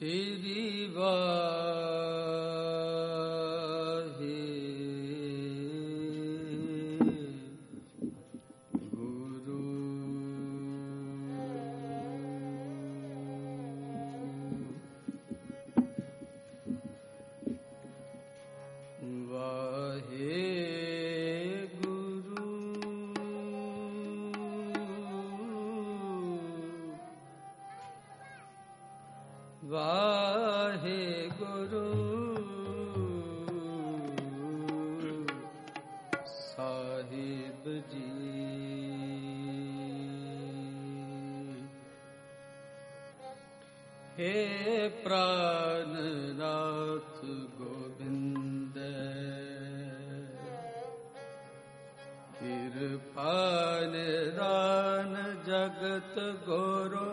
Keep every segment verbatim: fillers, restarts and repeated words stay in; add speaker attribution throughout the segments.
Speaker 1: श्री वाहे गुरु वाहे वाहे गुरु साहिब जी। हे प्राणनाथ गोविंद कृपा निदान जगत गुरु।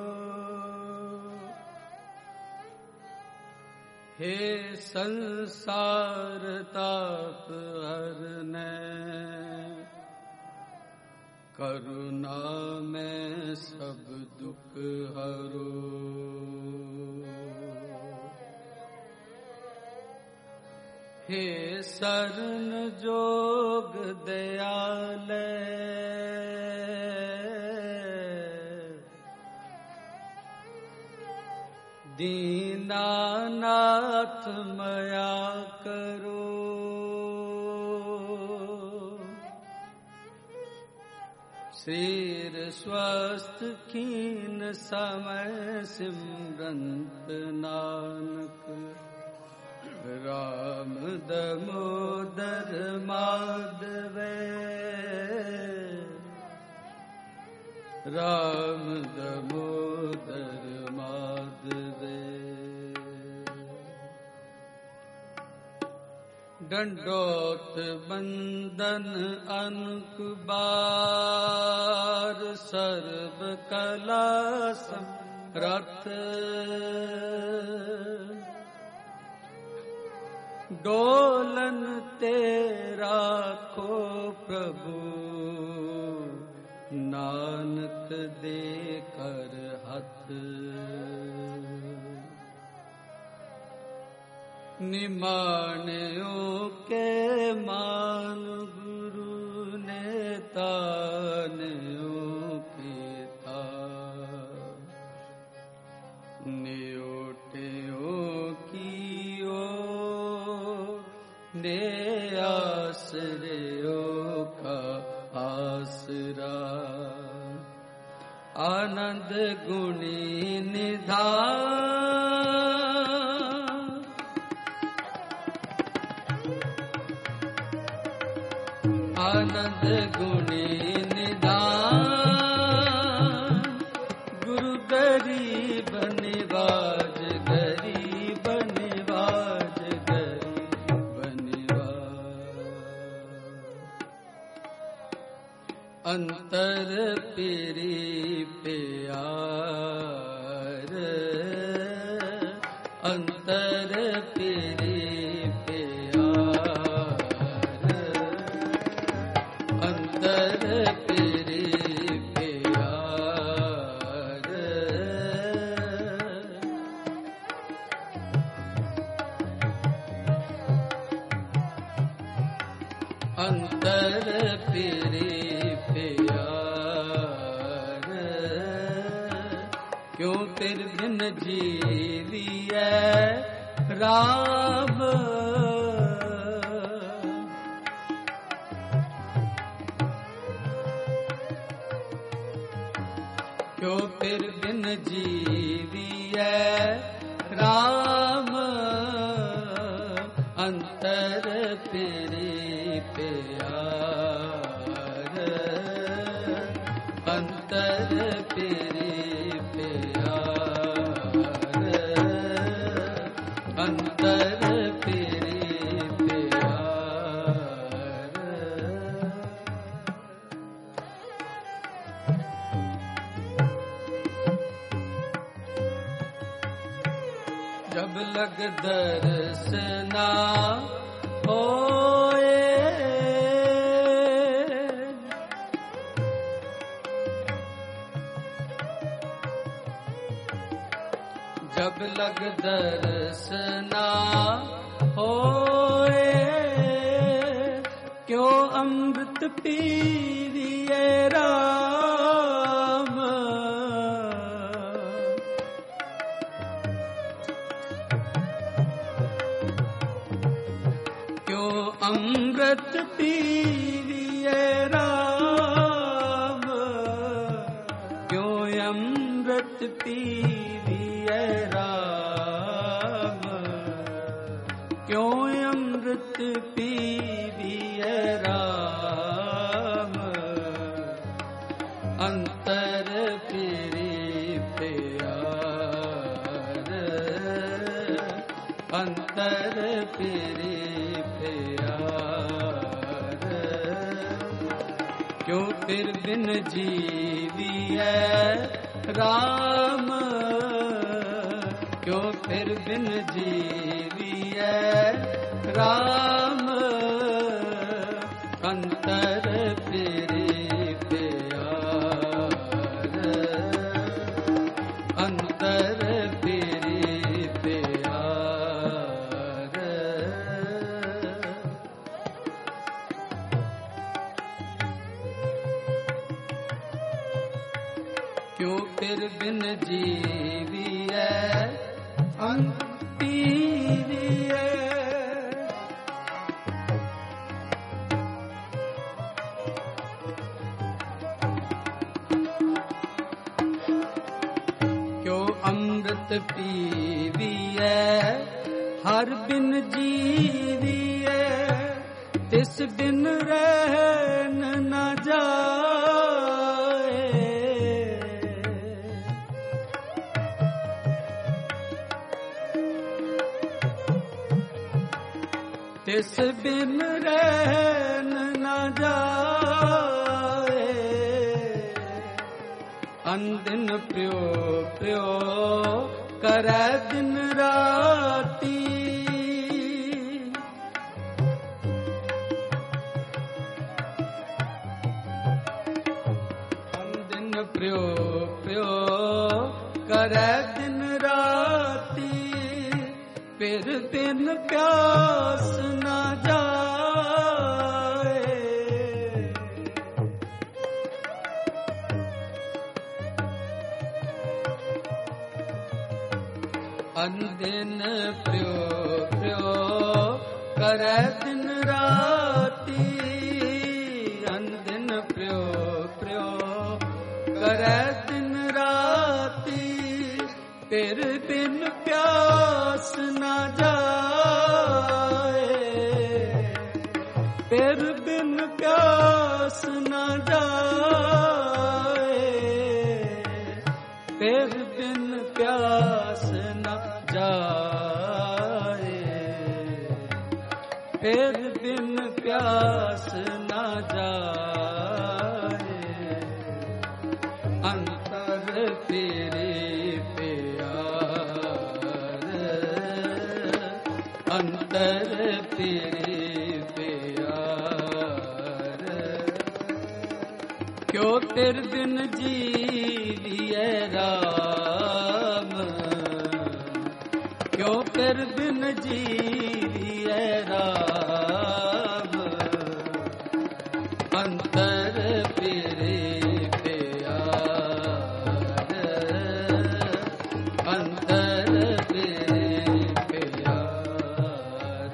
Speaker 1: हे संसार ताप हरने करुणा में सब दुख हरो। हे शरण जोग दयाले दीनानाथ मया करो। सिर स्वस्थ कीन समय सिमरंत नानक राम दामोदर माधवे। राम दामोदर माधवे। दंडोत बंदन अनक बार सर्व कला समरथ। डोलन तेरा को प्रभु नानक दे कर हथ। निमान्यों के मान गुरु ने तान्यों के था। न्योट्यों की ओ ने आश्रयों का आसरा। आनंद गुणी निधान आनंद गुणी निधान। गुरु गरीब निवाज गरीब निवाज गरीब निवाज। अंतर पीरी प्यार अंतर पीरी अंतर पीरी प्यार। क्यों तेरे बिन जीविए राम। क्यों तेरे बिन जीविए राम। अंतर पीरी प्यार अंतर पीरी प्यार अंतर पीरी प्यार। जब लग दर्शना होए जब लग दर्शना होए, क्यों अमृत पीरिए राम। क्यों अमृत पीरिए राम, क्यों अमृत पीरिए राम, क्यों अमृत पीरिए राम। अंतर पीरी प्यार, अंतर पीरी प्यार। क्यों फिर बिन जीविए राम, क्यों फिर बिन जीविए राम। अंतर पीरी प्यार, अंतर पीरी प्यार। क्यों फिर बिन जीविए अंतीरिए। क्यों अमृत पीविए हर बिन जीविए, तिस बिन रहन न जाए। तिस बिन रहन न जाए। अनदिन प्यो प्यो करे दिन राती, अनदिन प्यो प्यो करे दिन राती। फिर बिन प्यास न जाए। अनदिन प्यो प्यो करे दिन राती। अनदिन प्यो प्यो करे दिन राती। फिर बिन प्यास न जाए। फिर बिन प्यास न जाए। फिर बिन प्यास न जाए। फिर बिन प्यास न जाए। अंतर तेरे प्यार, अंतर तेरे प्यार। क्यों तेरे बिन जीविए राम, क्यों तेरे बिन जीविए राम। अंतर तेरे प्यार, अंतर तेरे प्यार।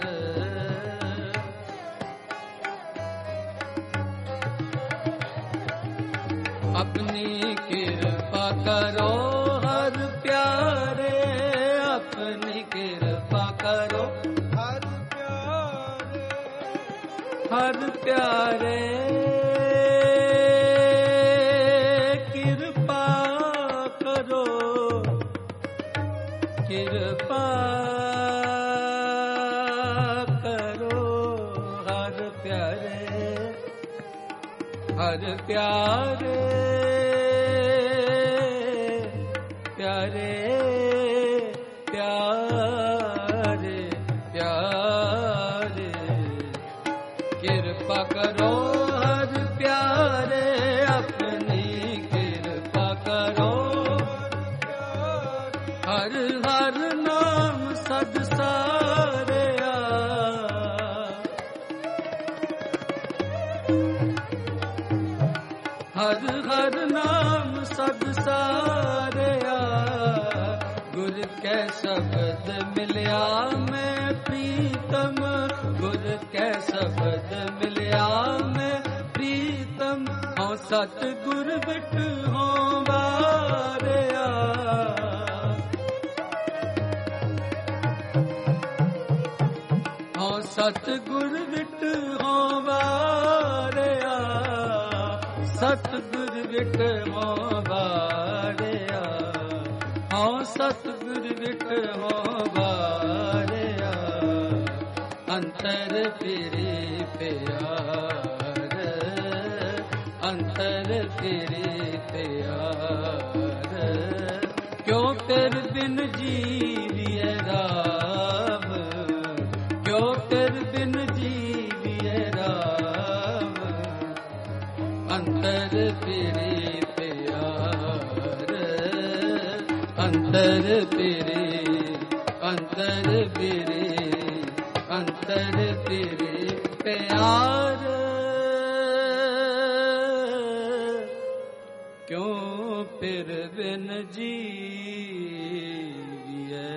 Speaker 1: अपनी कृपा करो हर प्यारे, अपनी कृपा करो हर प्यारे, हर प्यारे। कृपा करो, कृपा करो हर प्यारे, हर प्यारे। प्यारे प्यारे प्यारे। कृपा करो हर प्यारे, अपनी कृपा करो हर हर हर हर नाम सद सारिया गुर कै शब्द मिलिया मैं प्रीतम गुर कै शब्द मिलिया मैं प्रीतम हूँ सत गुर बिट हों वारिया हूँ सत गुर बिट हों वारिया सत गुर बिट हों वारिया हूँ सत गुर बिट हों वारिया अंतर फिरे प्यार अंतर फिरे प्यार क्यों तेरे बिन जीविए राम क्यों तेरे बिन जीविए राम अंतर फिरे प्यार अंतर फिरे अंतर फिरे अंतर फिरे प्यार क्यों फिर बिन जीविए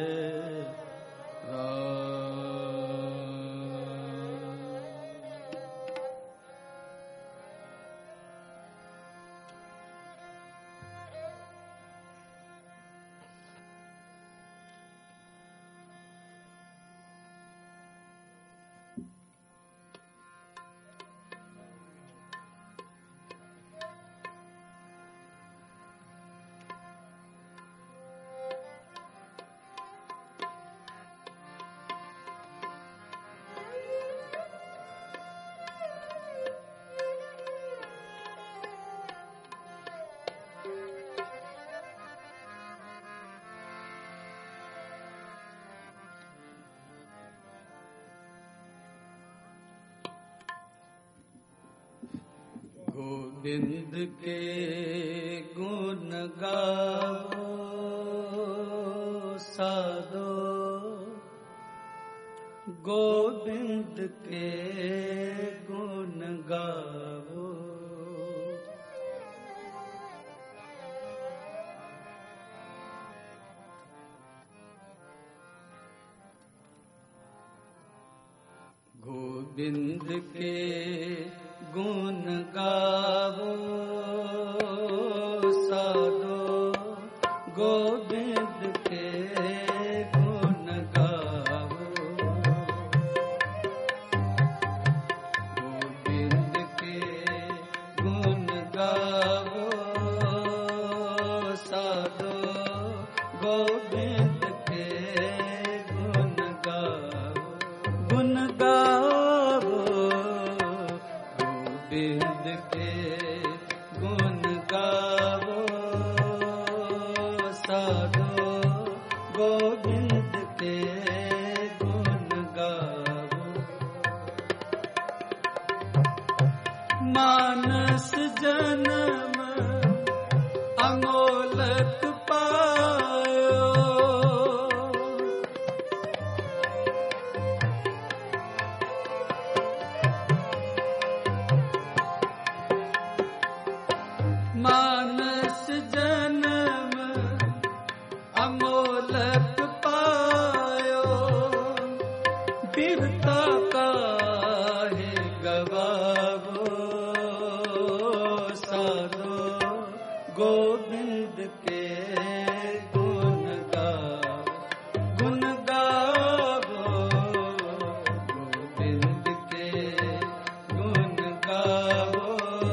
Speaker 1: गोविंद के गुण गाओ साधो गोविंद के गुण गाओ गोविंद के गुण गावो साधो गोविंद के गुण गावो गोविंद के गुण गावो साधो गोविंद के गुण गावो गुण गावो गोविंद के गुण गावो साधो गोविंद के गुण गावो मानस जन्म अमोलक पायो मानस जन्म अमोलक पायो बिरता काहे गवावो साधो गोविंद के गुण गावो गुण गावो गोविंद के गुण गावो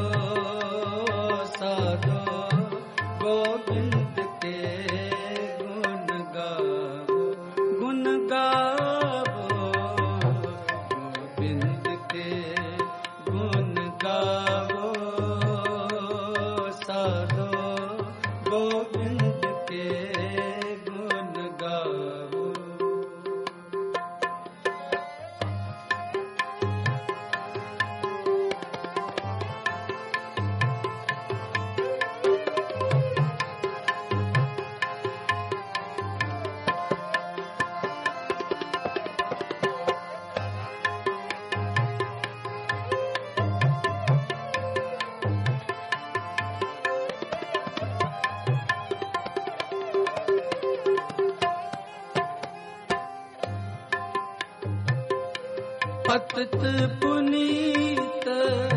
Speaker 1: साधो गोविंद के गुण गावो गुण गावो गोविंद के गुण गावो साधो पतित पुनीत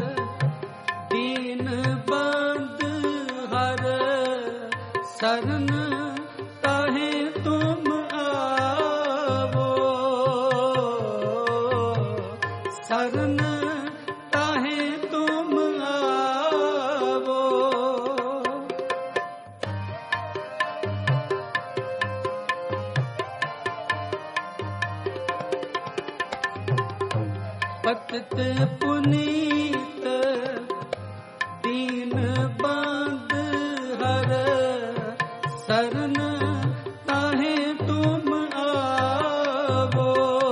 Speaker 1: दीन बंद हर शरण ताहे तुम आवो, शरण ताहे तुम आवो। पतित पुनीत दीन बंद हर शरण ताहे तुम आवो,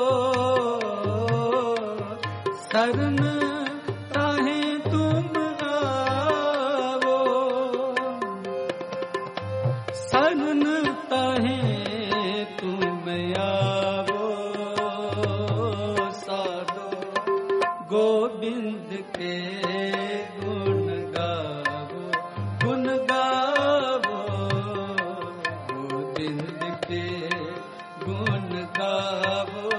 Speaker 1: शरण ताहे तुम आवो, शरण ताहे तुम आवो। गोविंद के गुण गावो, गुण गावो, गोविंद के गुण गावो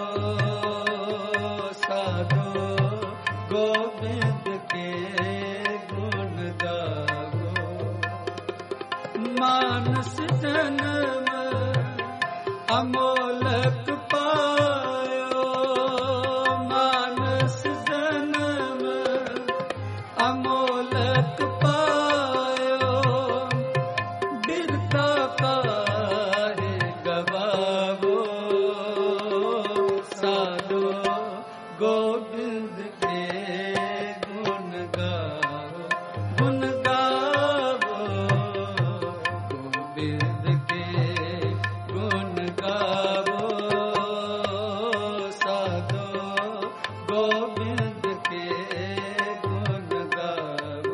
Speaker 1: साधो, गोविंद के गुण गावो। मानस जन्म अमोलक पायो, मानस जन्म अमोलक पायो, बिरता काहे गवावो साधो, गोविंद के गुण गावो, गुण गावो, गोविंद के गुण गावो साधो, गोविंद के गुण गावो।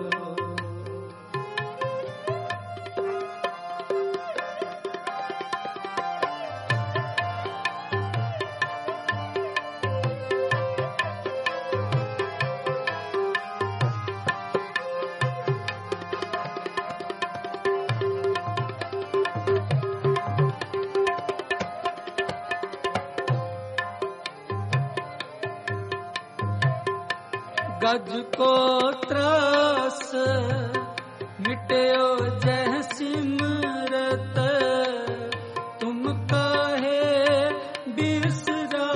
Speaker 1: गज को त्रास मिट्यो जह सिमरत, तुम काहे बिसरावो,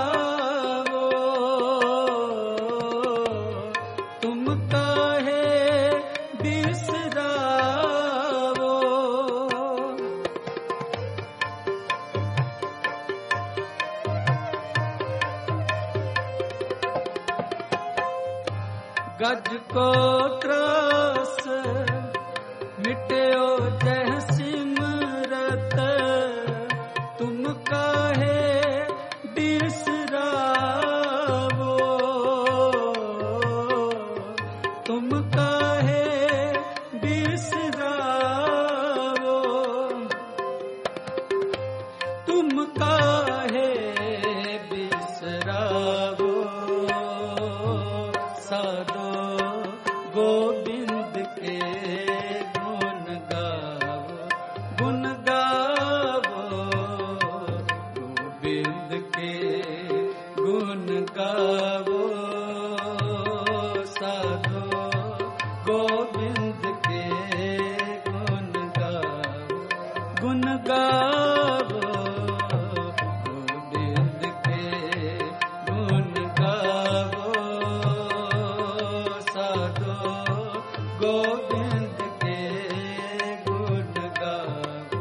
Speaker 1: तुम काहे बिसरावो। गज को त्रास मिट्यो जह सिमरत, तुम काहे बिसरावो, तुम काहे बिसरावो, तुम काहे बिसरावो साधो, गोविंद के गुण गावो, गुण गावो, गोविंद के गुण गावो साधो, गोविंद के गुण गावो, गुण गावो, गोविंद के गुण गावो साधो, गोविंद के गुण गावो।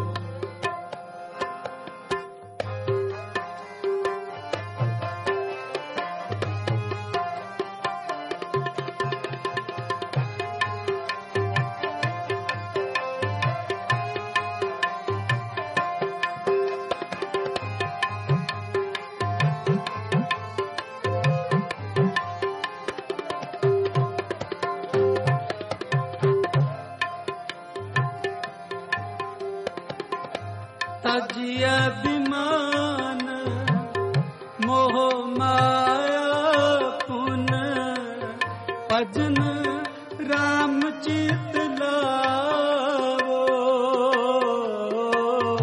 Speaker 1: तजिया विमान मोह माया पुन, भजन राम चित लावो,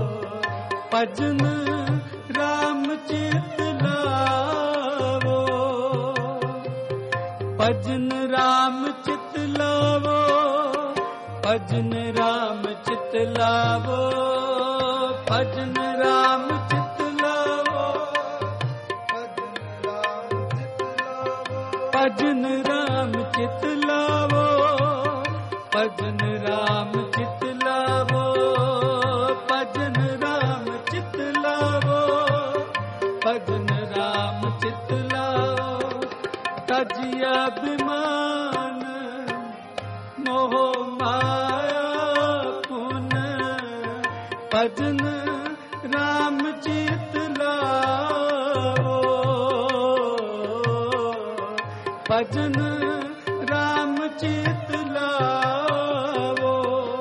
Speaker 1: भजन राम चित लावो। राम चित लावो, भजन राम चित लावो, भजन राम चित लावो, भजन राम चित लावो, भजन राम चित लावो, भजन राम चित लावो, भजन राम चित लावो। तजिया अभिमान मोह माया पुन, भजन राम चित लावो, भजन राम चित लावो,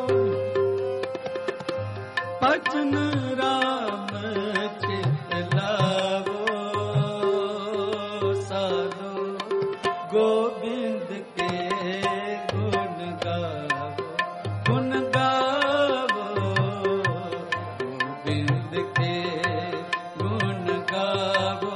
Speaker 1: भजन राम चित लावो। साधो गोविंद के गुण गावो, गुण गावो, गोविंद के गुण गावो।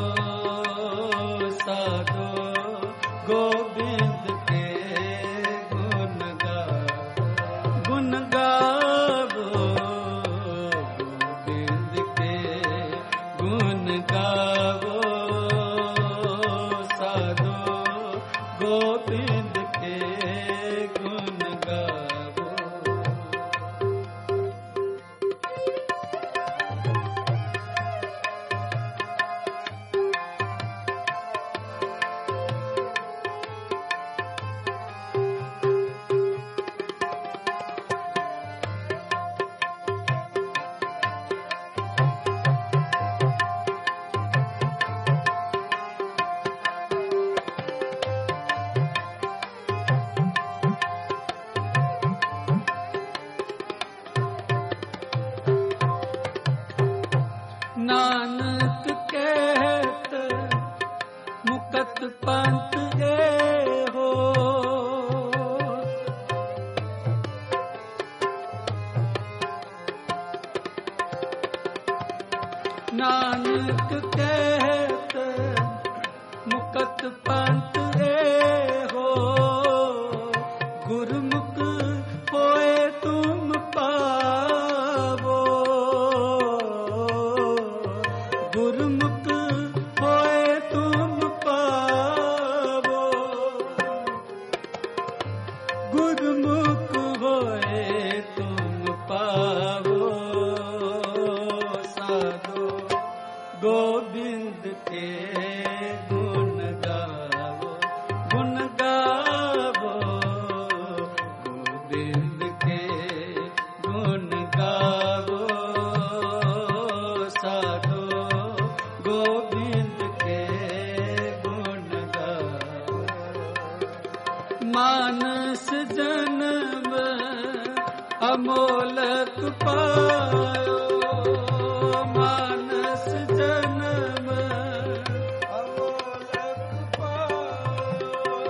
Speaker 1: साधो गोविंद के गुण गावो, गुण गावो, गोविंद के गुण गावो। साधो गोविंद के गुण गावो। नानक कहत मुकत पंथ ए हो, नानक कहत मुकत पंथ ए हो। गुरमुख होए तुम पावो, गुरमुख होए तुम पावो, गुरमुख होए तुम पावो। साधो गोविंद के गुण गावो, गुण गावो, गोविंद के गुण गावो। साधो गोविंद के गुण गावो। मानस जन्म अमोलक पायो, मानस जन्म अमोलक पायो।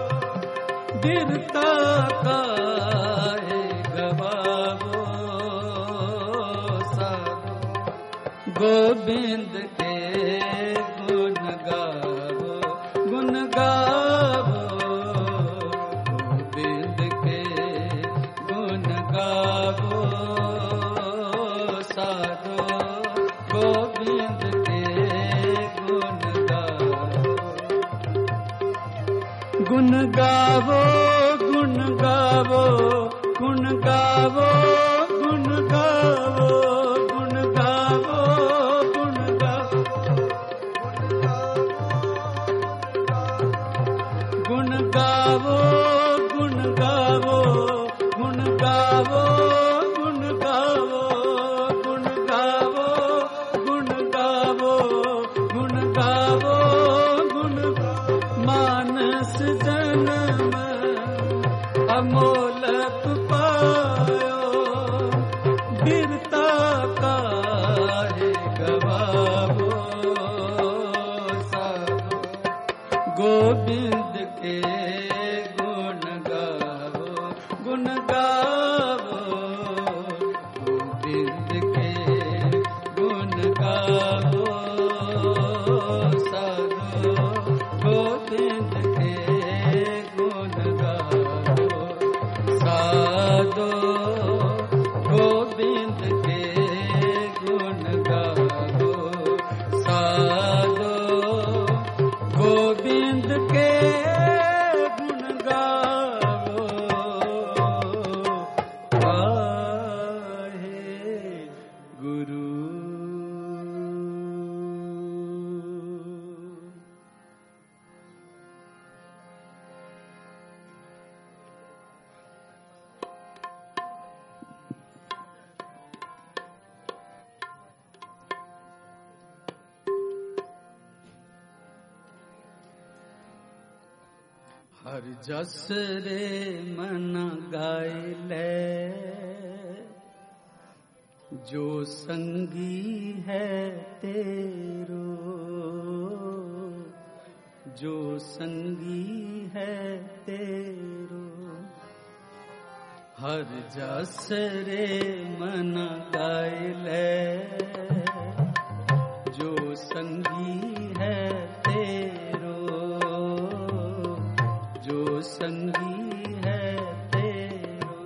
Speaker 1: गिरता काहे गवावो। साधो गोविंद के गुण गावो, गुण गावो, गोविंद के गुण गावो। साधो गोविंद के गुण गावो, गुण गावो, गुण गावो, गुण गावो, गुण गावो, गुण गावो, गुण गावो, गुण गावो, गुण गावो, गुण गावो, गुण गावो, गुण गावो, गुण गावो, गुण गावो, गुण मानस जन्म अमोलक पायो। गिरता काहे गवावो। साधो गोविंद के गुण गावो, गुण गावो, गोविंद के गुण गावो। साधो गोविंद के गुण हर जस रे मन गाय ले, जो संगी है तेरो, जो संगी है तेरो। हर जस रे मन गाय ले, जो संगी है तेरो, जो संगी है तेरो।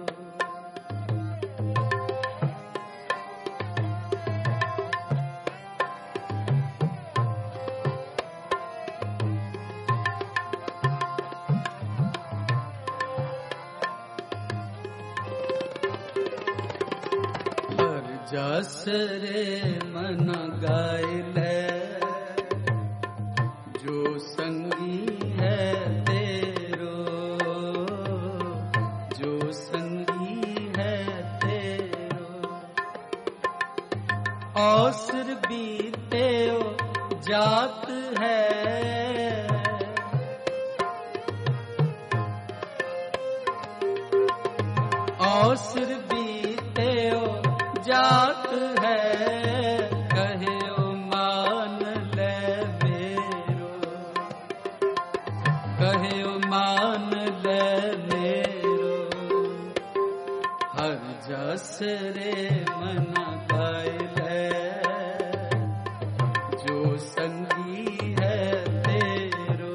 Speaker 1: हर जस रे मन गाय ले, जो संगी है तेरो, जो संगी है तेरो। अवसर बीते जात है, अवसर बीते जात है, कहे ओ मान ले मेरो, कहे ओ मान ले मेरो। हर जस रे मन गाय ले, जो संगी है तेरो।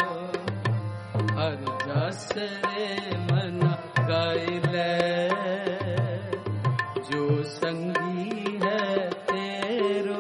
Speaker 1: हर जस रे मन गाय ले, जो संगी है तेरो।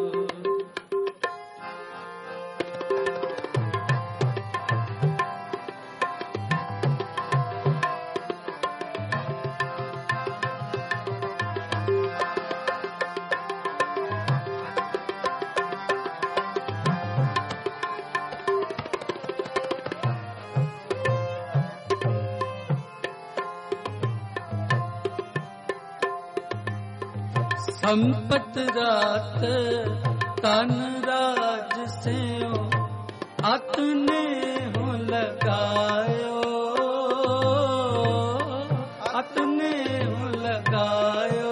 Speaker 1: संपत रात तन राज से अतने हो लगायो, अतने हो लगायो।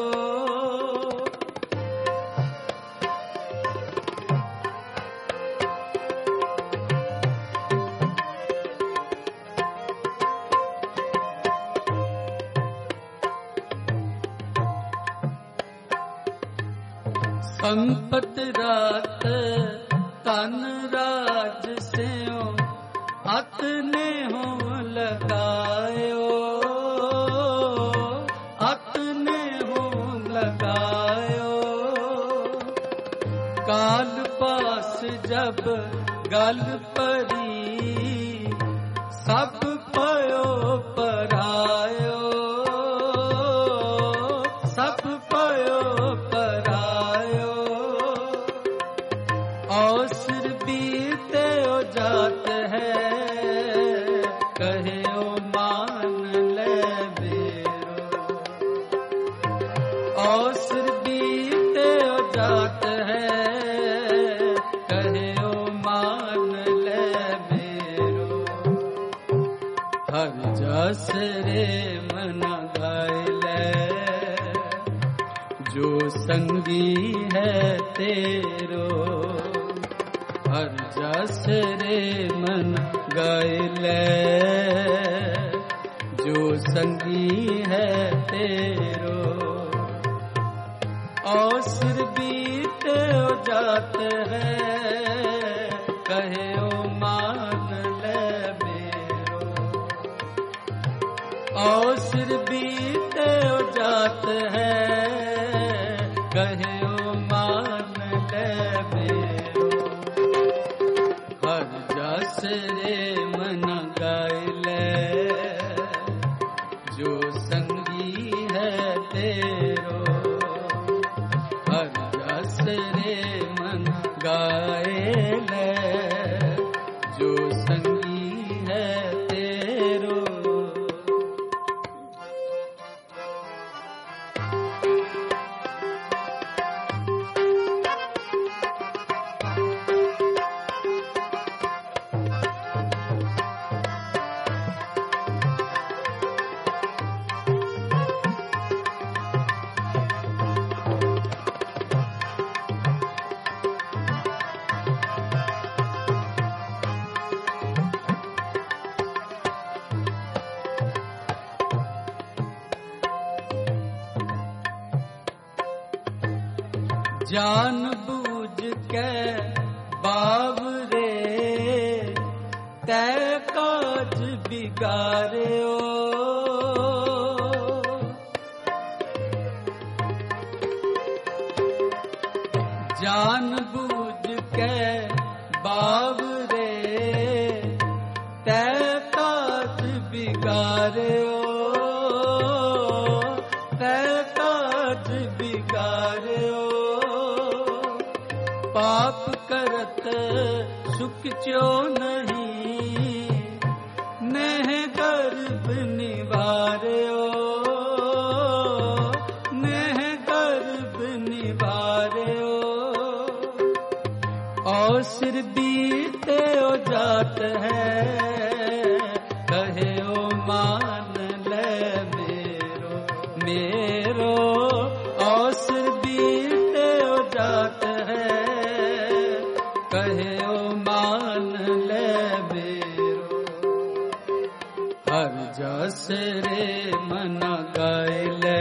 Speaker 1: संपत रात तन राज से अतने हो लगायो, अतने हो लगायो। काल पास जब गल परी, सब पयो परायो, सब पयो परायो। अवसर बीते ओ जात है, कहे ओ मान ले मेरो। अवसर बीते ओ जात है, कहे ओ मान ले मेरो। हर जस रे मन गाय ले, जो संगी है तेरो। हर जस रे मन गाय ले, जो संगी है तेरो। अवसर बीते जात है, कहे ओ मान ले मेरो। अवसर बीते जात है, कहे ओ मान ले मेरो। हर जस रे मन गाय ले, जो संगी है तेरो। हर जस रे मन गाय ले, जो संगी है तेरो। जान बूझ के बावरे तै काज बिगाड़ो। जान बूझ के बावरे तै काज बिगाड़ो, तै काज बिगाड़ो। पाप करत सुख चो नहीं, नेह गर्भ निवार्यो, नेह गर्भ निवार्यो। और सिर बीते ओ जात है, कहे ओ मान ले मेरो मेरो। और सिर बीते ओ जात है, कहे ओ मान ले मेरो। हर जस रे मना गाय ले,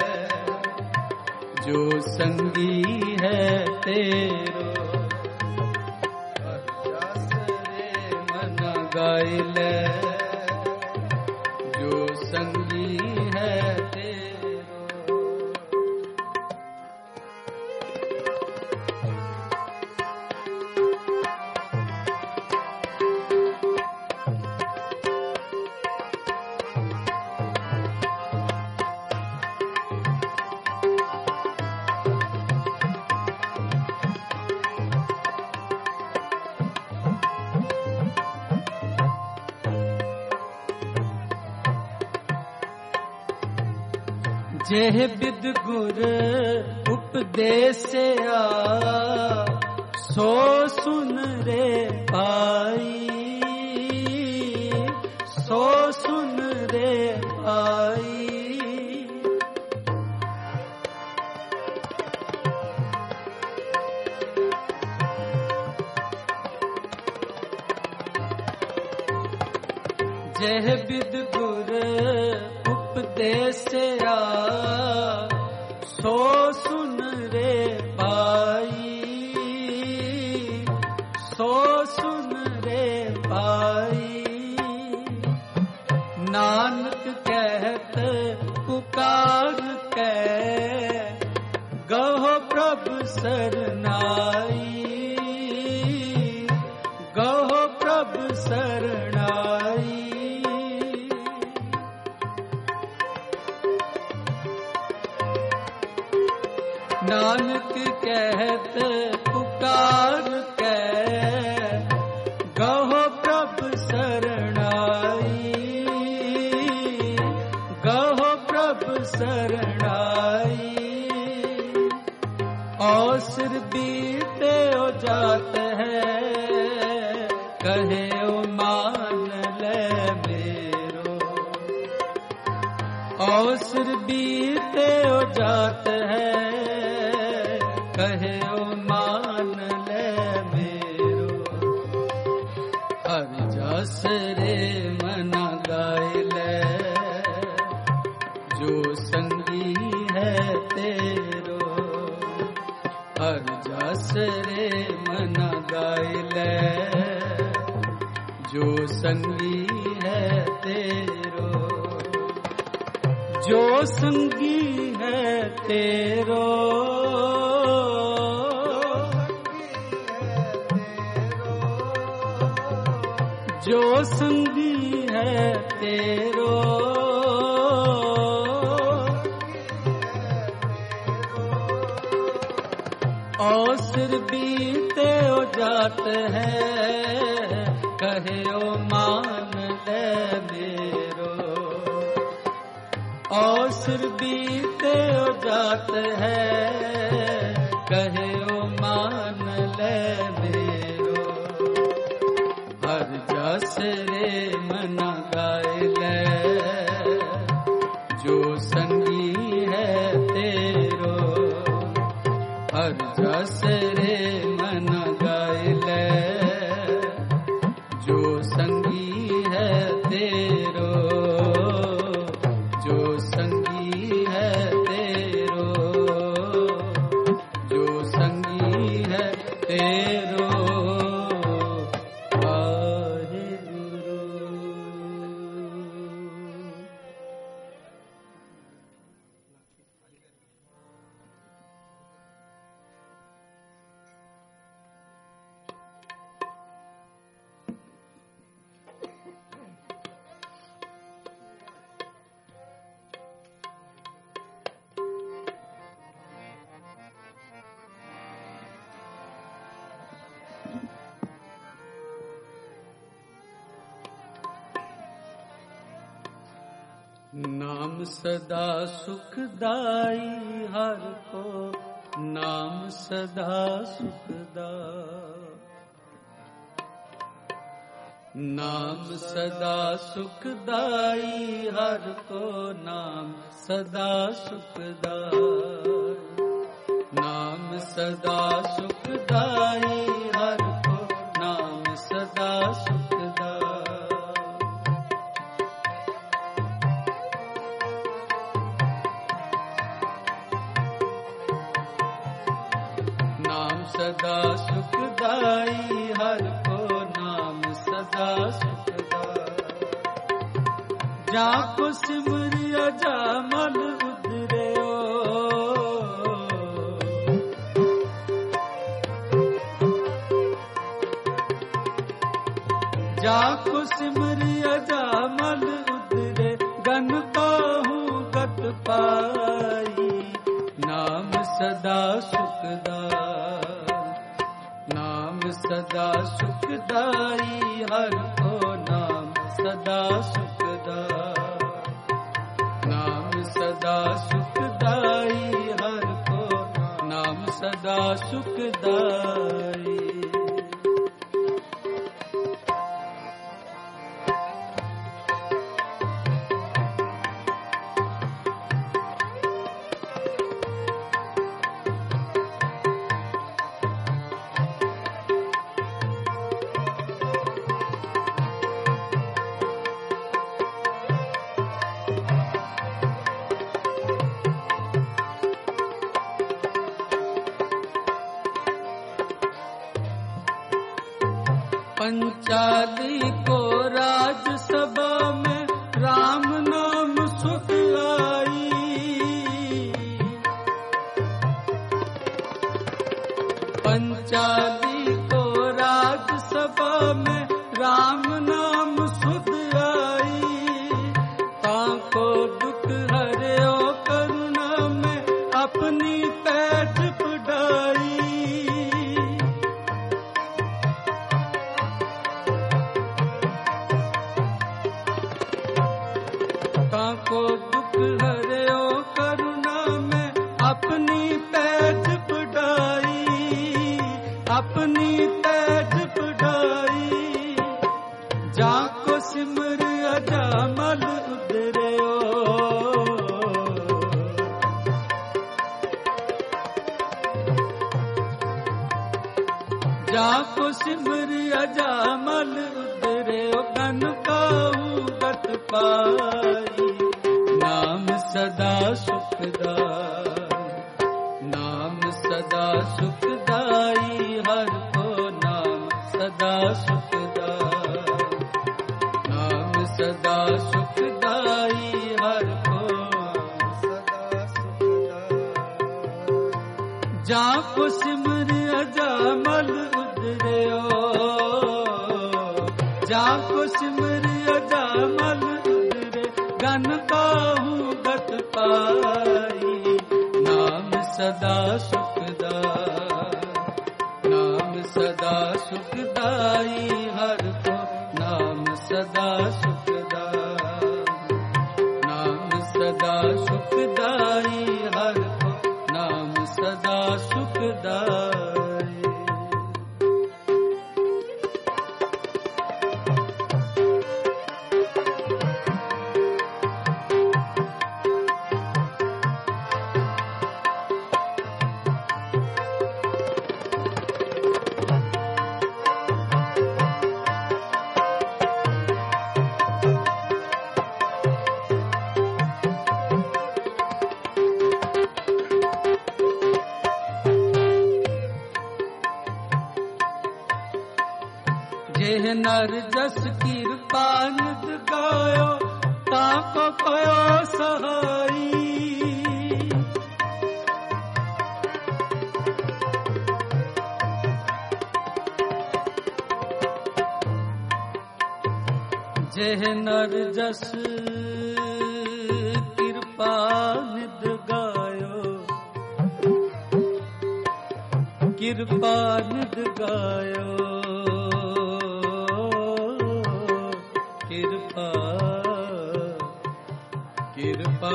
Speaker 1: जो संगी है तेरो। हर जस रे मना गाय ले, जो संगी है तेरो। जेह बिद गुर उपदेसया, सो सुन रे पाई, सो सुन रे पाई। जेह बिद गुर उपदेसया, सो सुन रे पाई, सो सुन रे पाई। नानक कहत पुकार के, गहो प्रभु सरनाई, गहो प्रभु सरनाई। नानक कहत पुकार के, गहो प्रभु सरनाई, गहो प्रभु सरनाई। और सिर बीते ओ जात है, कहे ओ मान ले मेरो। और सिर बीते ओ जात है, कहे ओ मान ले मेरो। हर जस रे मना गाय ले, जो संगी है तेरो। हर जस रे मना गाय ले, जो संगी है तेरो। जो संगी है तेरो, जो संगी है तेरो। और सिर बीते ओ जात है, कहे ओ मान ले मेरो। और सिर बीते ओ जात है, कहे ओ मान ले मेरो। हर जस रे मना गाय ले, जो संगी है तेरो। हर जस रे मना गाय ले, जो संगी है तेरो। जो संगी है तेरो, जो नाम सदा सुखदाई हर को नाम सदा सुखदाई। नाम सदा सुखदाई हर को नाम सदा सुखदाई। नाम सदा सुखदाई हर को नाम सदा सुखदाई। नाम सदा सुखदाई हर को नाम सदा सुखदाई। जाको सिमरिया जामल उतरे जाको सिमरिया जामल उतरे गन पाहू गत पाई। नाम सदा सुखदाई। नाम सदा सुखदाई हर को नाम सदा सुखदाई। नाम सदा सुखदाई हर को नाम सदा सुखदाई। पंचाली को राजसभा में राम नाम सुख आई। पंचाली को राजसभा में राम नाम सुख आई। ताको दुख हरियो करुणा में अपनी पैठ पढ़ाई। को दुख हरियो करुणा में अपनी पैठ पढ़ाई। अपनी पैठ पढ़ाई। जाको सिमर अजामल उतरियो। जाको सिमर अजामल उतरियो गन पाहू गत पाई। नाम सदा सुखदाई। नाम सदा सुखदाई हर को नाम सदा सुखदाई। नाम सदा सुखदाई हर को सदा सुखदाई। जाको सिमर अजामल उतरियो। जाको सिमर अजामल गन पाहू गत पाई। नाम सदा सुखदाई। नाम सदा सुखदाई हर को नाम सदा सुखदाई। नाम सदा सुखदाई हर को नाम सदा सुखदाई। जेह नर जस कृपा नित गायो ताको कयो सहाई। जेह नर जस कृपा नित गायो। कृपा नित गायो। कृपा कृपा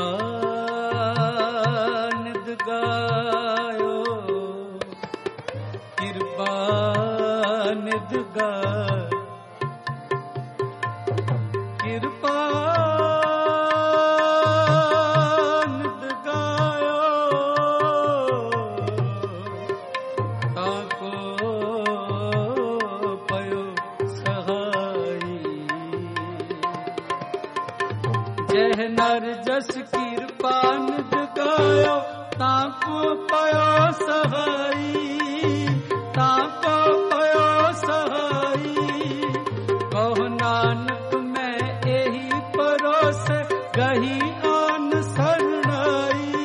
Speaker 1: निध गायो, कृपा निध गायो, कृपा निध गायो, ताको पयो सहाई। जय नर जस कृपा निध गायो, ताको पयो सहाई, ताको पयो सहाई। कहो नानक मैं एही परोस, गही आन शरणाई।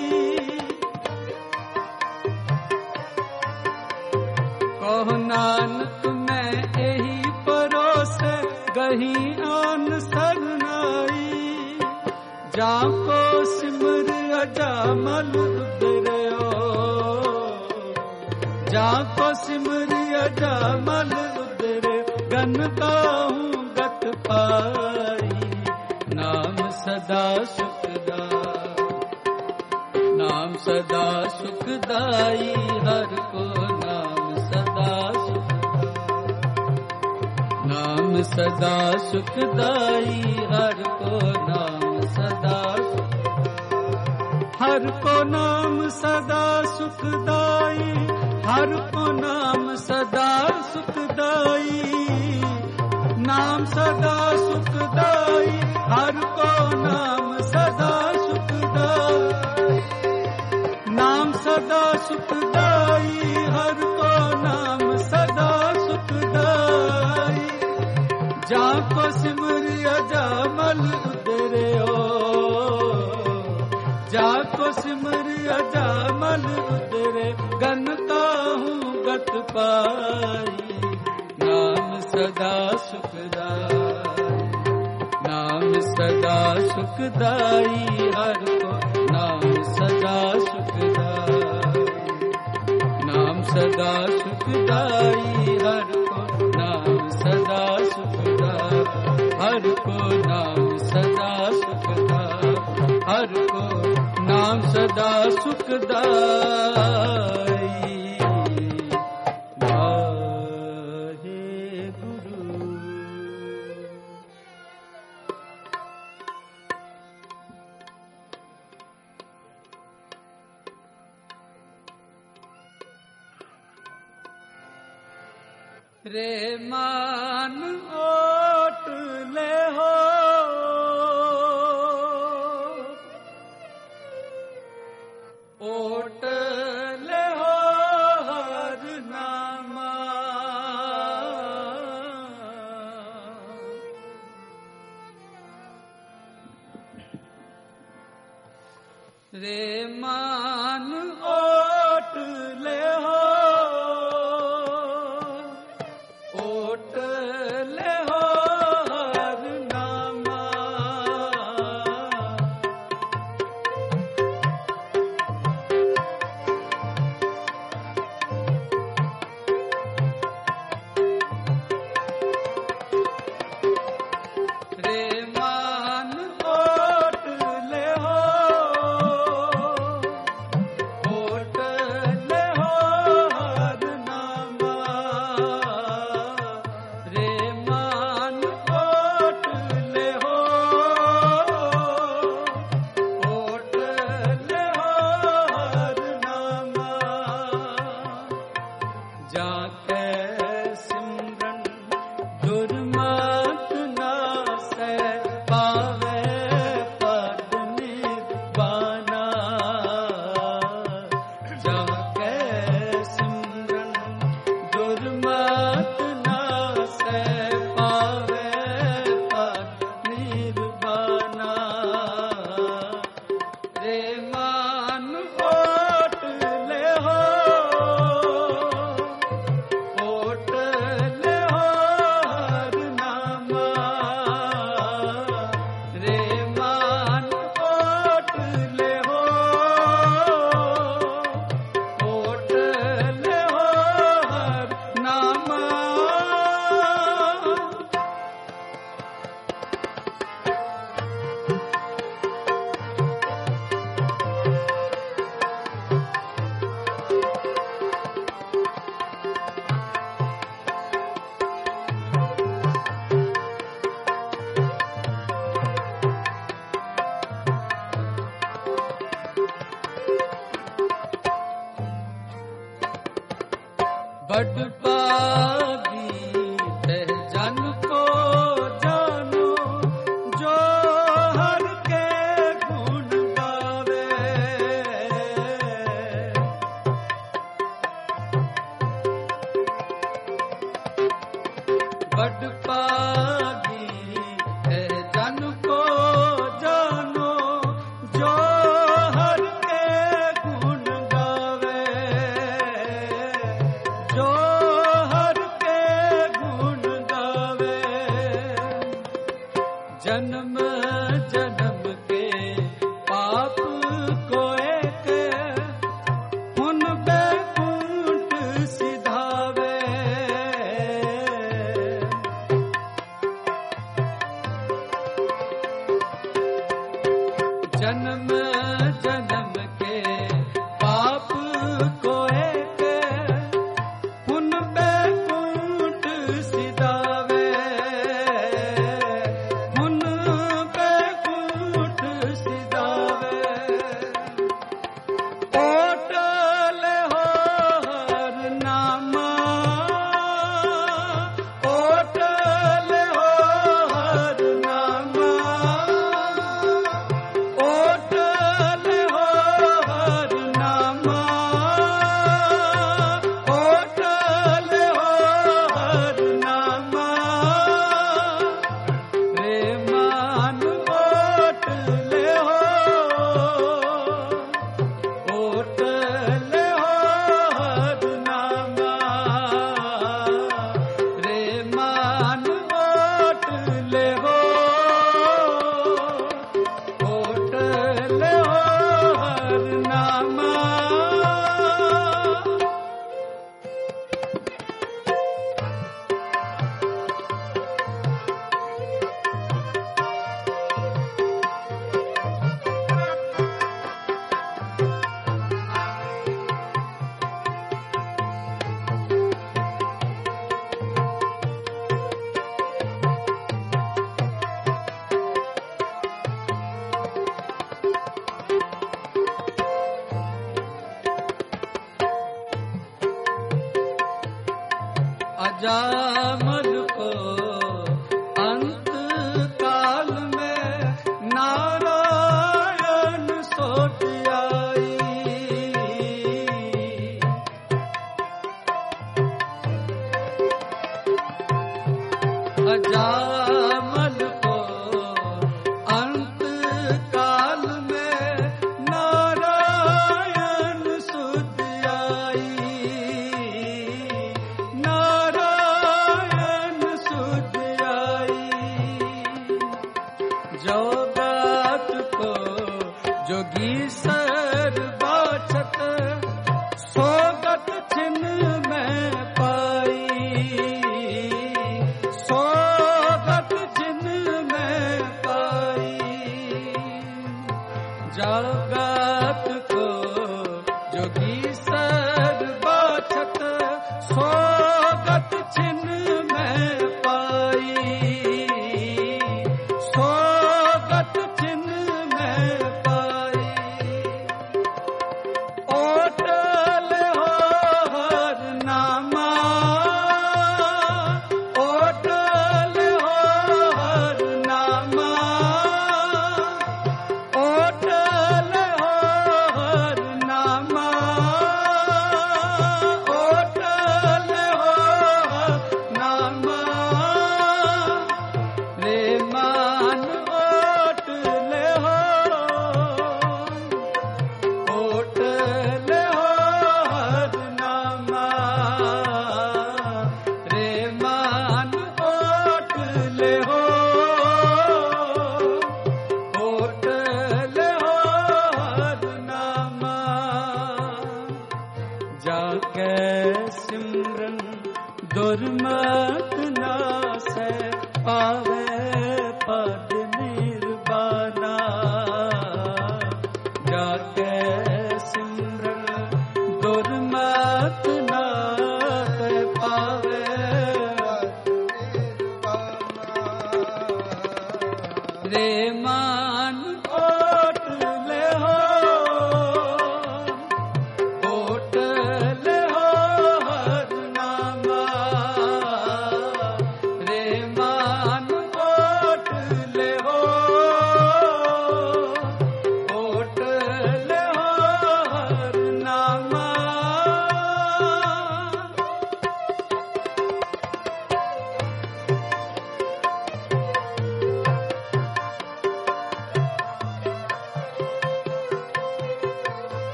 Speaker 1: कहो नानक मैं एही परोस, गही आन शरणाई। जाको सिमर अजामल उतरयो, जाको सिमर अजामल उतरे, गन काहूं गत पाई। नाम सदा सुखदाई, नाम सदा सुखदाई, हर को नाम सदा सुखदाई। नाम सदा सुखदाई, हर को नाम सदा सुखदाई। हर को नाम सदा सुखदाई, हर को नाम सदा सुखदाई। नाम सदा सुखदाई, हर को नाम सदा सुखदाई। नाम सदा सुखदाई, हर को नाम सदा सुखदाई। जाको सिमर अजामल उतरयो, जाको सिमर अजामल उतरे, गन काहूं गत पाई। नाम सदा सुखदाई, नाम सदा सुखदाई, हर को नाम सदा सुखदाई। नाम सदा सुखदाई, हर को नाम सदा सुखदाई। हर को नाम सदा सुखदाई, हर को नाम सदा सुखदाई। रे मान ओट ले हो, ओट ले हो हर नामा। रे मान ओट ले हो, ओट ले हो हर नामा। रे मान ओट ले हो, ओट ले हो बड़ पागी है जन को जानो जो हर के गुण गावे। बड़ पागी है जन को जानो जो हर के गुण गावे, जो हर के गुण गावे। जन्म जन्म के पाप कोए के पुन बैकुंठ सिधावे। जन्म जन्म के पाप कोए के पुन बैकुंठ सिधावे, पुन बैकुंठ सिधावे। ओटल हो हर नामा, ओटल हो हर नामा, ओटल हो हर नामा, ओटल हो हर नामा। रे मान ओटल हो, ओटल हो हर नामा। रे मान ओटल हो, ओटल हो हर नामा। अजामल को अंत काल में नारायण सोच आई। अजामल को अंत काल में नारायण सुध आई। नारायण सुध आई। जोगात को जोगी सर बाछत सोगत छिन में पाई। सोगत छिन में पाई। जोगात को जोगी सर बाछत सोगत छिन में पाई। सोगत छिन में पाई। ओटल हो हर नामा, ओटल हो हर नामा, ओटल हो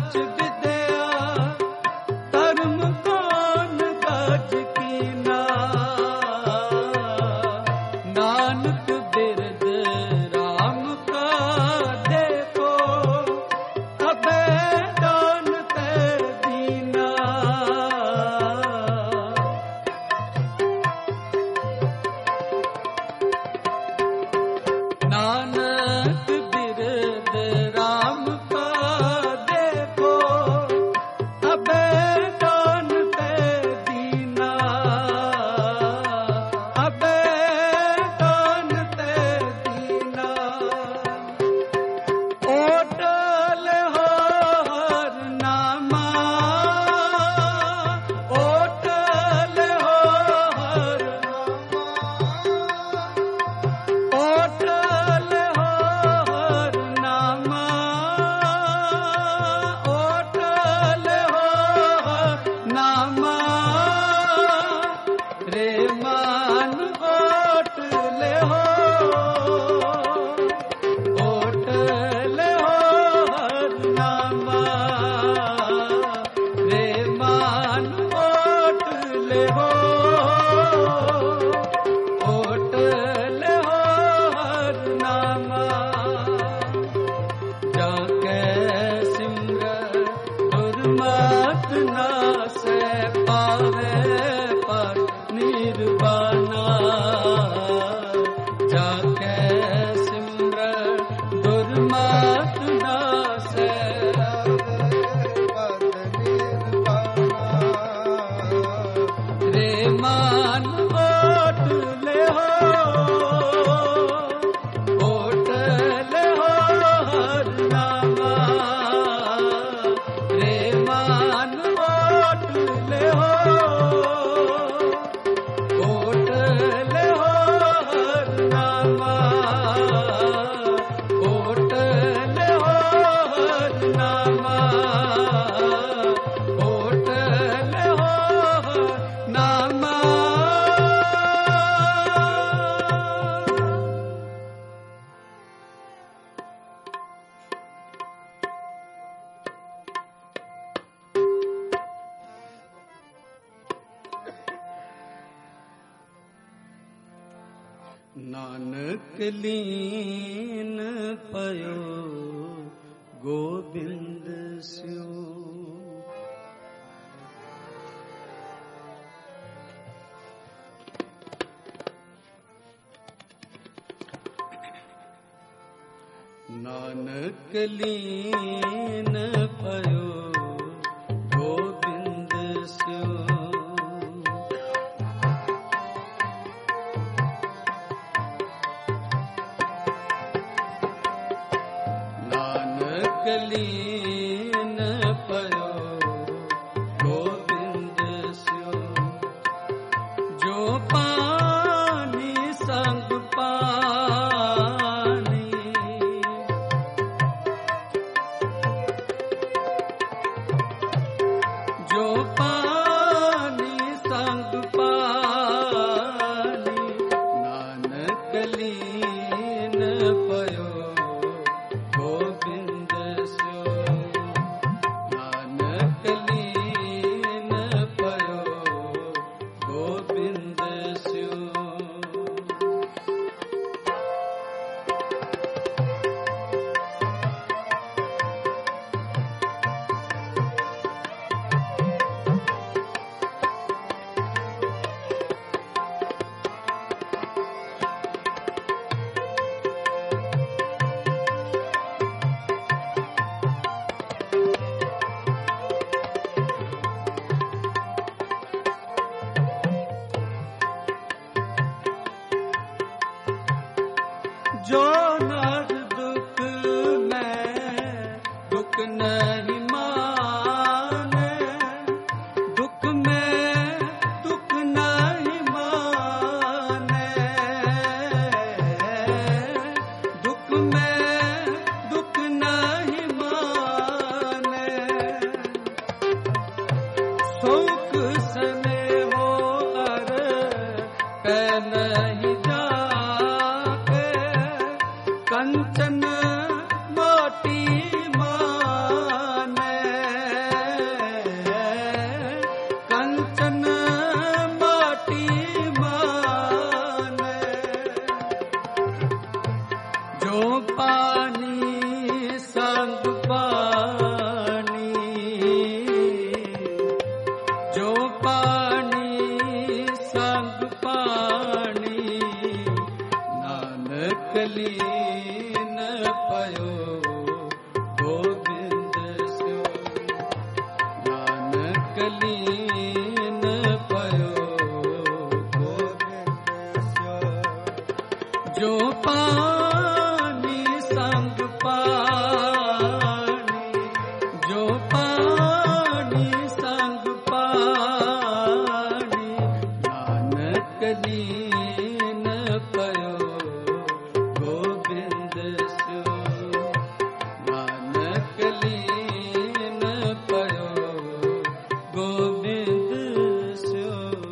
Speaker 1: सच विद्या धर्म कौन गज कीना। नानक बिरद राम का देखो अबे दान ते दीना। नानक बिरद राम का देखो अबे दान ते दीना। अबे दान ते दीना। ओटल हो हर नामा। ओटल हो हर ओटल हो हर नामा। ओटल हो हर नामा। रे मान ओटल हो। ओटल हो हर नामा। रे मान ओटल हो। ओटल हो हर नामा। जाके सिमर दुर्मत नासे पावे पर निर्वाणा। जाके सिमर दुर्मत नासे रे मान ओटल हो। ओटल हो हर नामा। रे मान ओटल हो। ओटल हो हर नामा। ओटल हो हर नामा। ओटल हो हर नामा। नानक लीन पयो गोविंद स्यो। नानक लीन पयो गोविंद स्यो। नानक लीन पयो गोविंद स्यो। जो पानी संग पानी। जो पानी संग पानी। नानक लीन पयो गोविंद स्यो। नानक लीन पयो गोविंद स्यो। जो नर दुख में दुख नहीं माने। दुख में दुख नहीं माने। दुख में दुख नहीं माने। सुख सने हो अर कह नहीं जाके। कलीन पयो गोविंद स्यो। जो पानी संग पानी, जो पानी संग पानी, नानक लीन पयो गोविंद स्यो। नानक लीन पयो गोविंद स्यो।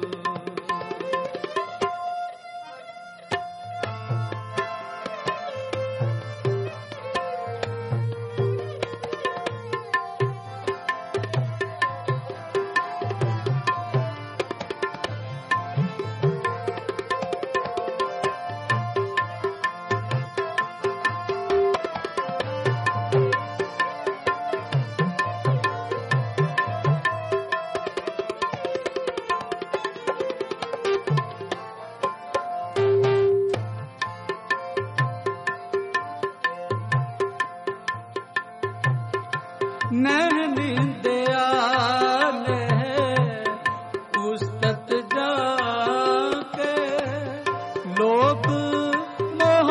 Speaker 1: नैनी दयाल है उस्तत जाके, लोभ मोह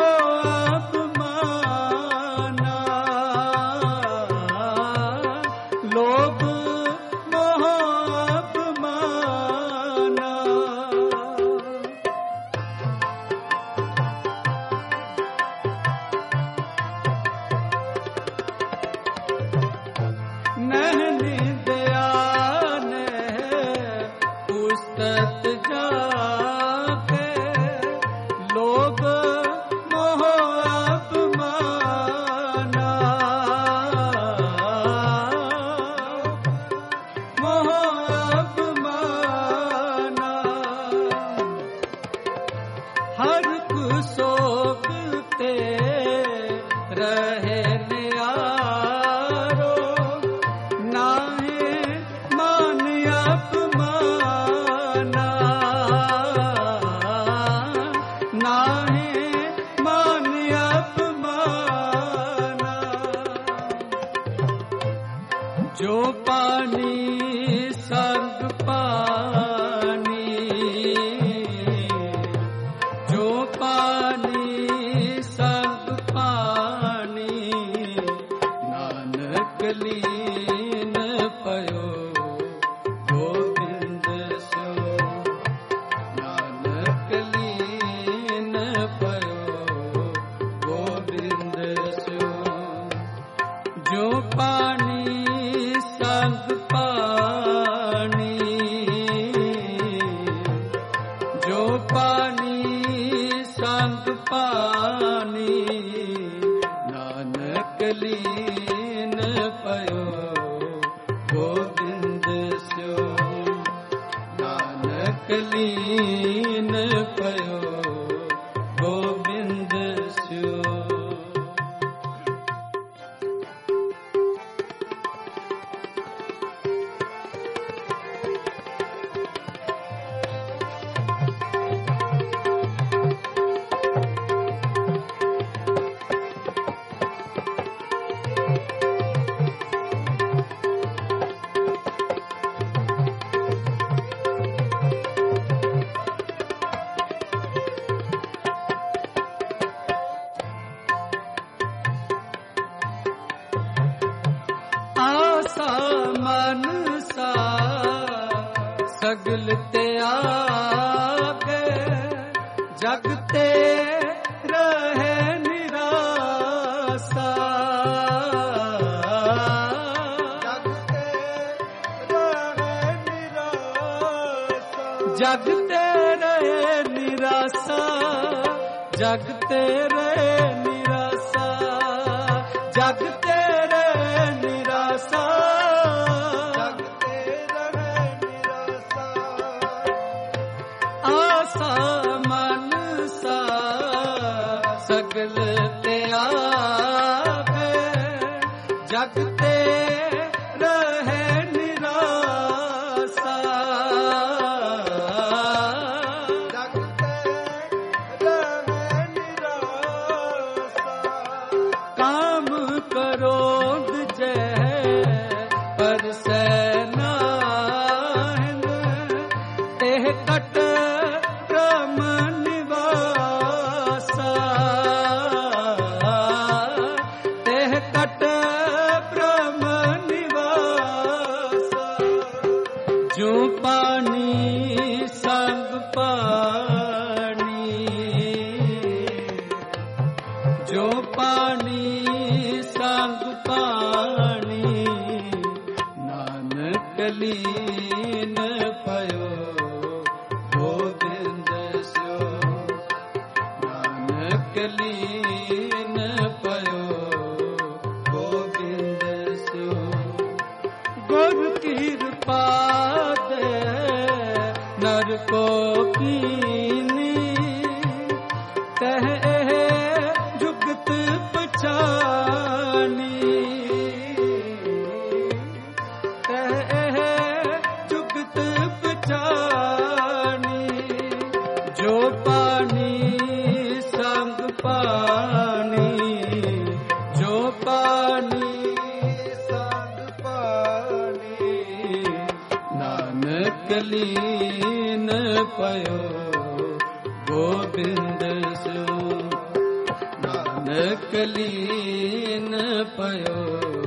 Speaker 1: अपमाना, लोभ मोह अपमाना। नैनी दयाल है उस्तत जाके, लोभ मोह अपमाना, मोह अपमाना। हर कुसोकते रहे न्यारो, नाहे मान अपमाना, नाहे मान अपमाना। जो पानी सर्ग पानी, जो पानी सर्ग पानी, नानक लीन पयो गोविंद स्यो। नानक लीन पयो गोविंद स्यो। जो पानी संग पानी, जो पानी संग पानी, नानक लीन पयो गोविंद स्यो। नानक लीन पयो गोविंद स्यो। आसा मनसा सगल त्यागे, जगते रहे निरासा, जगते रहे निरासा, जगते रहे निरासा, जगते रहे निरासा, जगते रहे निरासा, जगते रहे निरासा। आसा मनसा सगल त्यागे, जगते रहे निरासा, जगते रहे निरासा। काम क्रोध जय पर सेना जो पानी संग पानी, जो पानी संग पानी, नानक लीन पयो गोबिंद सो, नानक लीन पयो गोबिंद सो। गुर कृपा दे नर को कीनी, तह जुगत पछानी, तह जुगत पछानी। जो पानी संग पानी, जो पानी संग पानी, नानक लीन पयो गोबिंद सो, नानक लीन पयो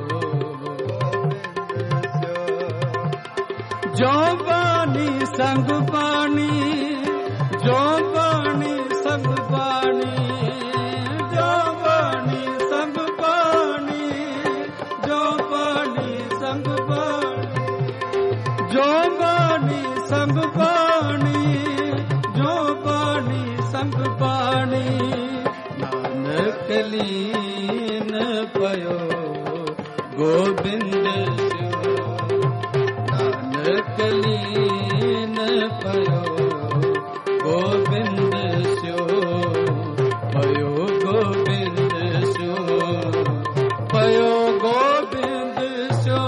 Speaker 1: गोबिंद सो। जो पानी संग पानी, जो पानी संग पानी, जो पानी संग पानी, जो पानी संग पानी, जो पानी संग पानी, जो पानी संग पानी, नानक लीन पयो गोबिंद सो, नानक लीन पयो गोबिंद सो, पयो गोबिंद सो, पयो गोबिंद सो।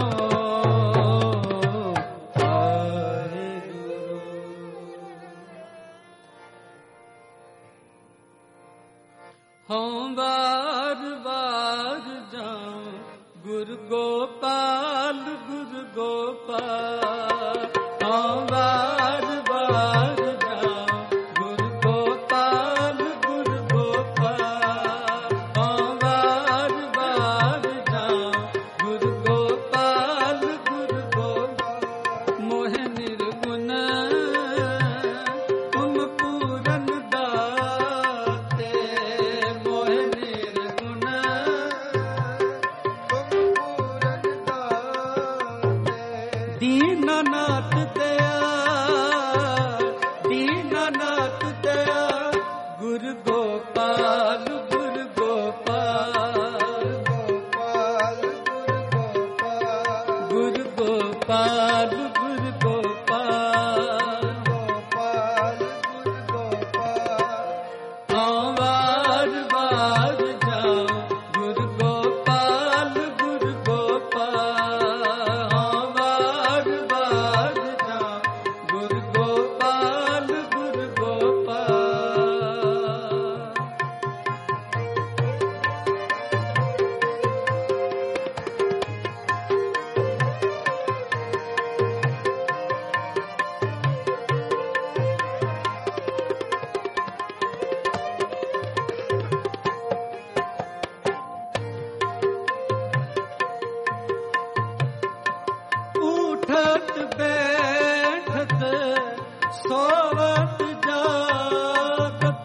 Speaker 1: हाँ बार बार जाऊं गुरु गोपाल, गुरु गोपाल, हाँ बार बार जाऊं गुरु गोपाल, गुरु गोपाल, हाँ बार बार जाऊं गुरु गोपाल, गुरु गोपाल। मोहे निर्गुण तुम पूरन दाते, मोहे निर्गुण तुम पूरन दाते। दीननाथ दया, दीननाथ दया, गुरु गोपाल, गुरु गोपाल, गोपाल गुरु गोपाल, गुरु गोपाल, गुरु गोपाल, गोपाल गुरु गोपाल। हाँ बार बार जाऊं गुरु गोपाल, गुरु गोपाल, हाँ बार बार जाऊं गुरु गोपाल, गुरु गोपाल। उठत बैठत सोवत जागत,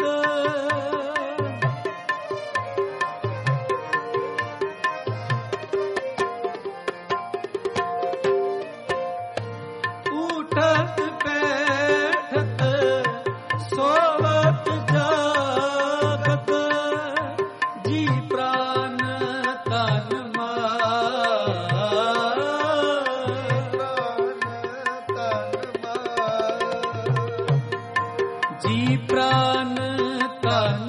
Speaker 1: उठत बैठत सोवत जागत, जी प्राण तन जी प्राण तन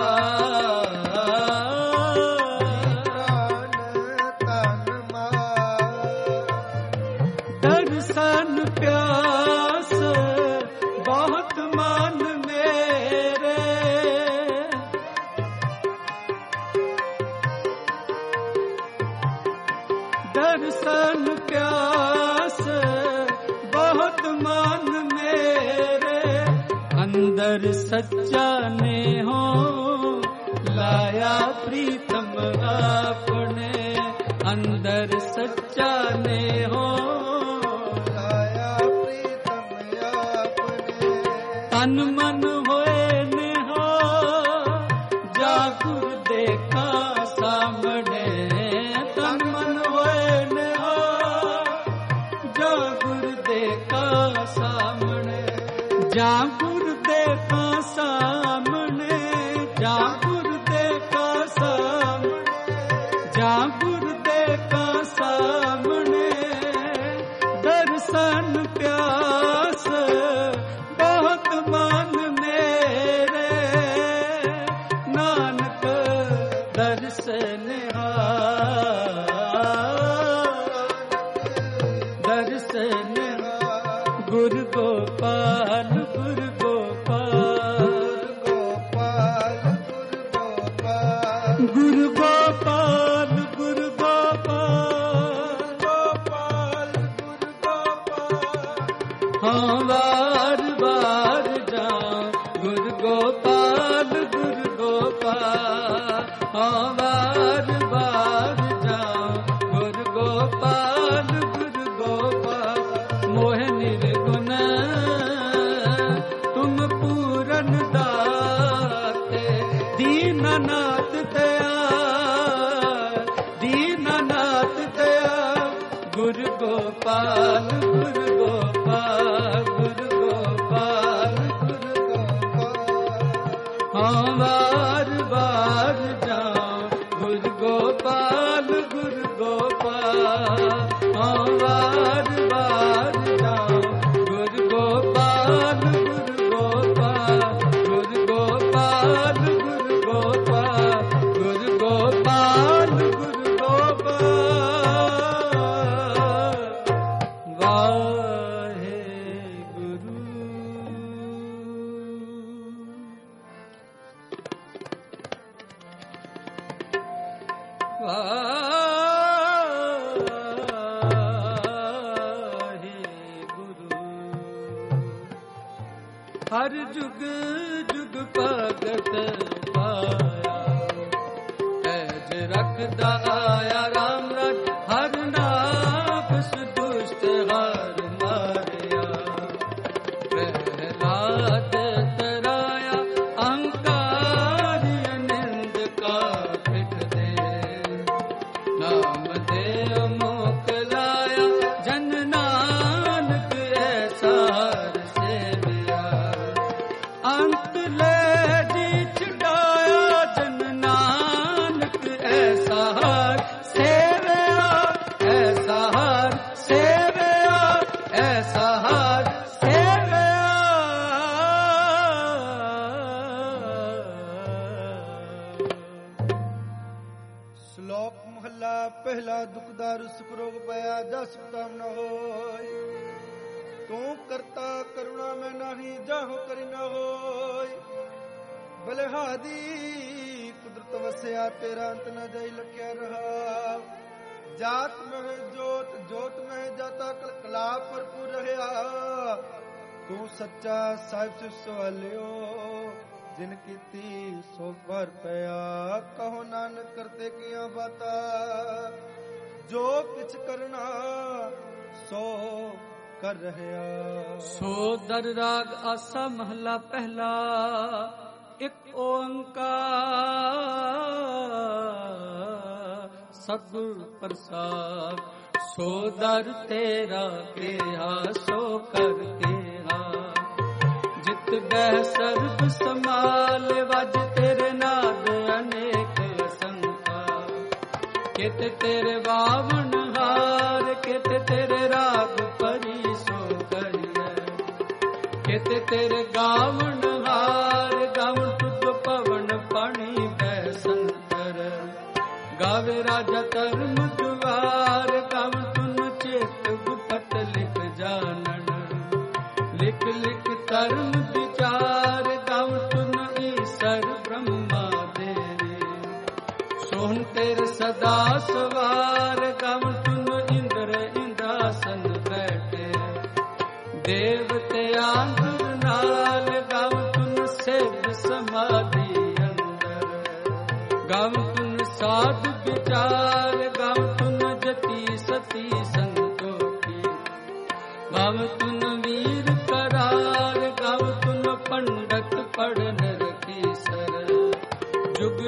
Speaker 1: दर्शन प्यास बहुत मन मेरे, दर्शन प्यास बहुत मन मेरे। अंदर सच्चा ने हो लाया प्रीतम आपने, अंदर सच्चा ने हो लाया प्रीतम तन मन होए निहा जा गुर देखा सामने तन मन होए निहा जा गुर देखा सामने जा गुर देखा सामने जा गुर देखा सामने जा गुर देखा सामने दर्शन प्यास बहुत मन मेरे नानक दर्शन दर्शन गुरु गोपाल गुरु गोपाल गोपाल गुरु गोपाल गुरु गोपाल गोपाल गुरु गोपाल हाँ बार बार जाऊं गुरु गोपाल गुरु गोपाल हाँ बार बार जाऊं गुरु गोपाल गुरु गोपाल मोह निर्गुण तुम पूरन दाते दीननाथ दया दीननाथ दया गुरु गोपाल गुरु गोपाल गुरु गोपाल गुरु गोपाल हाँ बार बार जाऊं गुरु गोपाल गुरु गोपाल हाँ बार बार जाऊं गुरु गोपाल गुरु गोपाल गुरु गोपाल गुरु गोपाल गुरु गोपाल गुरु गोपाल वाहे गुरु वाहे गुरु हर जुग जुग भगत पाया ऐज रखदा आया राम राज हर नाम दुष्ट हर मारिया प्रहलाद तराया अहंकारी निंद का पिट दे नाम दे अमोक लाया जन नानक ऐसा हर सेविया अंत ले जी छुड़ाया जन नानक ऐसा हर सेविया ऐसा हर सेविया ऐसा हर सेविया
Speaker 2: श्लोक महला पहला दुखदारु सुख रोग पाया जा सुखदाम न होय तू करता करुणा में नाही जाहो करी न होय बलिहादी कुदरत वसया तेरा अंत न जाई लख्या रहा जात में है जोत जोत में है जाता कल कला भरपूर रहया तू सच्चा साहिब से सवालियो जिन कीती सो पर पया कहो नानक करते किया बाता जो किछ करना सो कर रहया
Speaker 1: सो दर राग आसा महला पहला एक ओंकार सतगुर प्रसाद सो दर तेरा केहा सो कर केहा जित बह सर्ब समाल वज तेरे नाद अनेक संखा कित तेरे बावन हार कित तेरे राग परी सो करिए कित तेरे गावन हार गावन तुद पवन पानी बैसंतर गावे राजा धर्म द्वार गावन तुन चेत गुपत लिख जानन लिख लिख धर्म विचार गावन तुन ईश्वर ब्रह्मा देवी सोहन तेरे सदा सवार गावन तुन इंद्र इंद्रासन बैठे देवते आंदर नाल गावन तुन सेव समाधि अंदर गावन तुन साधु विचार गावन तुन जति सती संतोखी गावन तुन वीर करार गावन तुन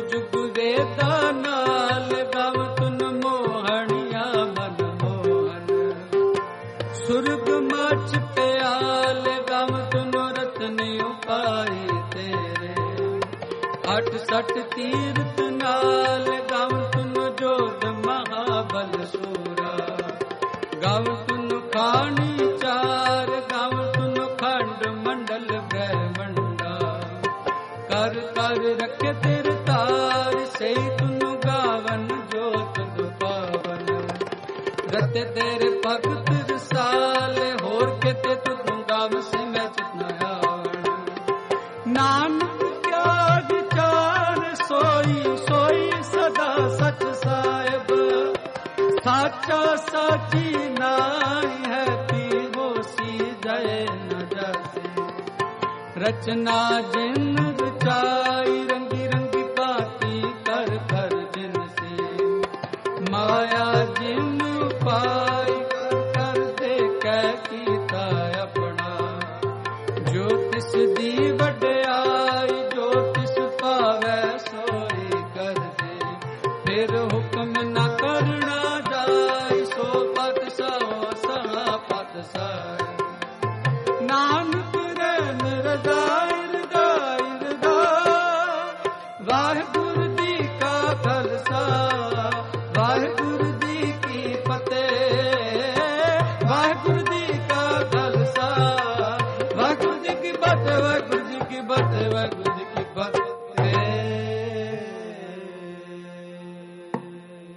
Speaker 1: जुग वेदा नाल गाव तुन मोहनिया मन मोहन सुरग मच प्याल गाव तुन रतन उपाय तेरे अठ सठ तीर्थ नाल गाव तुन जोध महाबल सूरा गाव तुन खानी चार गाव तुन खंड मंडल ब्रह्मंडा कर कर रखे तेरे तार से तुन गावन जोत पावन रते तेरे भगत रसाल होर के ते तुम गाव से मैं चितना आवण नानक क्या विचार सोई सोई सदा सच साहिब साचा साची नाई है ती होसी जय न जासे रचना जिन रचाई रंगी रंगी बाती कर कर जिन से माया जिन पाई कर कर दे कै कीता अपना जो तिस दी वड्याई जो तिस पावै सोई कर दे फिर हुक्म न करना जाय सो पत सो सहा पत सा